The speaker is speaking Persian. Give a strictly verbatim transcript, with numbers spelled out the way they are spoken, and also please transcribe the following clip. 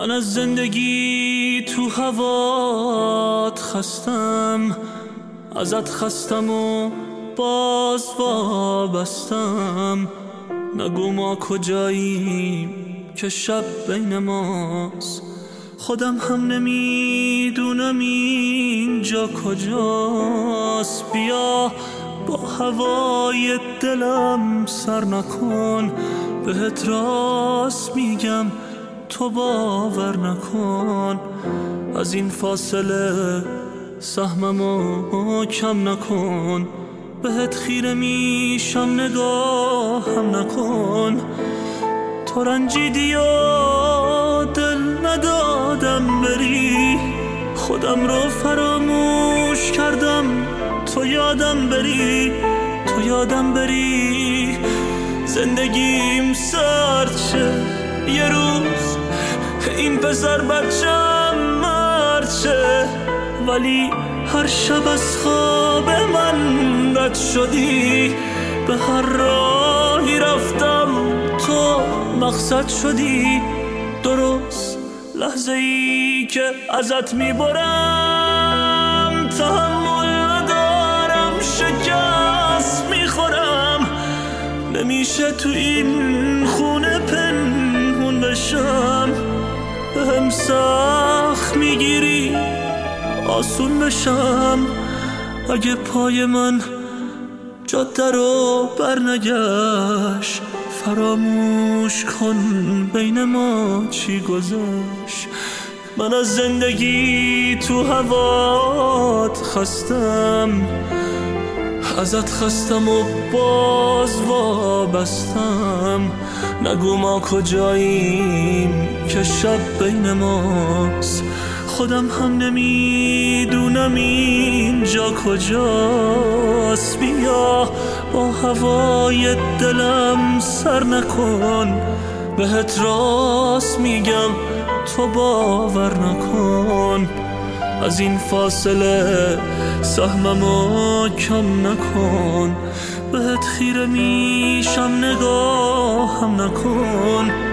من از زندگی تو هوات خستم، ازت خستم و باز وابستم. نگو ما کجاییم که شب بین ماست، خودم هم نمیدونم اینجا کجاست. بیا با هوای دلم سر نکن، بهت راست میگم تو باور نکن. از این فاصله سهممو کم نکن، بهت خیره میشم نگاهم نکن. تو رنجیدی و دل ندادم بری، خودم رو فراموش کردم تو یادم بری، تو یادم بری. زندگیم سرچه یه روز این پسر بچم مرچه، ولی هر شب از خواب من رد شدی. به هر راهی رفتم تو مقصد شدی. درست لحظه ای که ازت میبرم تحمل ندارم، شکست میخورم. نمیشه تو این خونه پنهون بشم، بهم سخت میگیری آسون بشم. اگه پای من جاده رو برنگشت، فراموش کن بین ما چی گذشت. من از زندگی تو هوات خستم، ازت خستم و باز وابستم. نگو ما کجاییم که شب بین ماست، خودم هم نمیدونم اینجا کجاست. بیا با هوای دلم سر نکن، بهت راست میگم تو باور نکن. از این فاصله سهممو کم نکن، بهت خیره میشم نگاهم نکن.